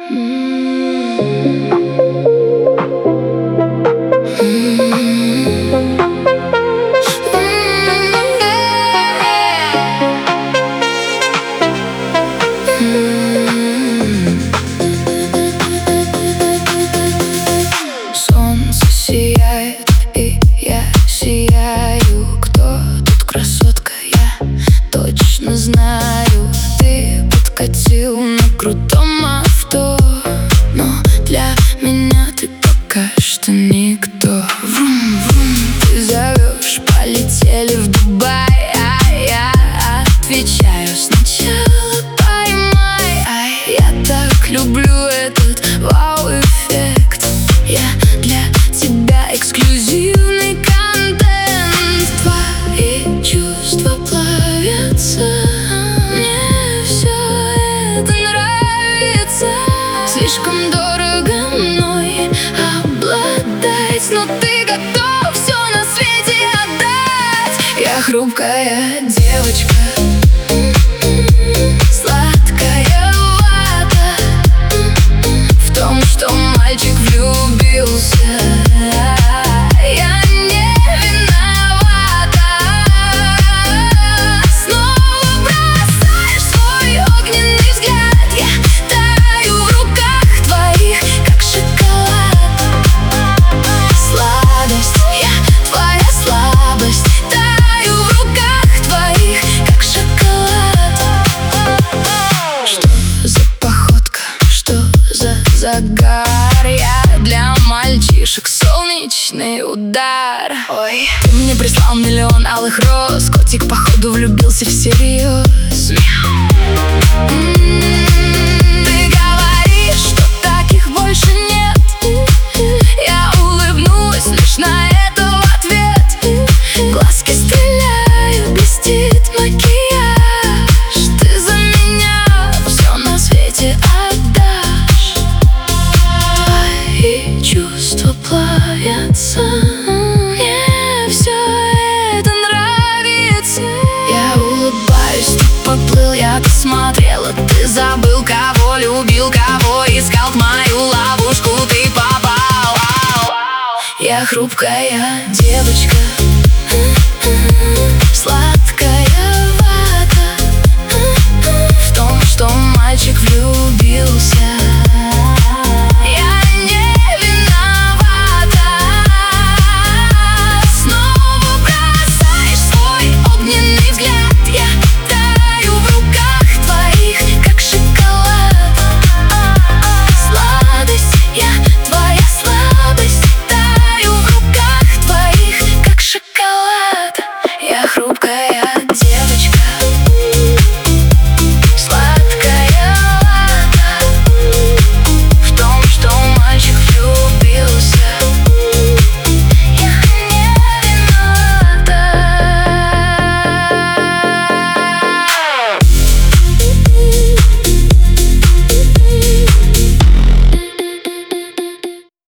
Солнце сияет, и я сияю. Кто тут красотка, я точно знаю. Ты подкатил на крутом авто, но для меня ты пока что никто. Врум-врум, ты зовешь, полетели в Дубай, а я отвечаю: сначала поймай. Я так люблю этот вау-эффект. Я для тебя эксклюзивный контент. Твои чувства плавятся, мне все это нравится. Слишком дорого мной обладать, но ты готов все на свете отдать. Я хрупкая девочка, сладкая вата в том, что мальчик влюбился. Я не виновата. Снова бросаешь свой огненный взгляд. Я таю в руках твоих, как шоколад. Сладость, я твоя слабость. Таю в руках твоих, как шоколад. Что за походка, что за загар? Я для мальчишек солнечный удар. Ой, ты мне прислал миллион алых роз. Котик, походу, влюбился всерьез. Ты говоришь, что таких больше нет. Я улыбнусь лишь на это в ответ. Глазки стреляют, блестит макияж. Ты за меня все на свете отдашь. Твои чувства плавятся, мне все это нравится. Я улыбаюсь, ты поплыл, я-то смотрела. Ты забыл, кого любил, кого искал. В мою ловушку ты попал. Я хрупкая девочка,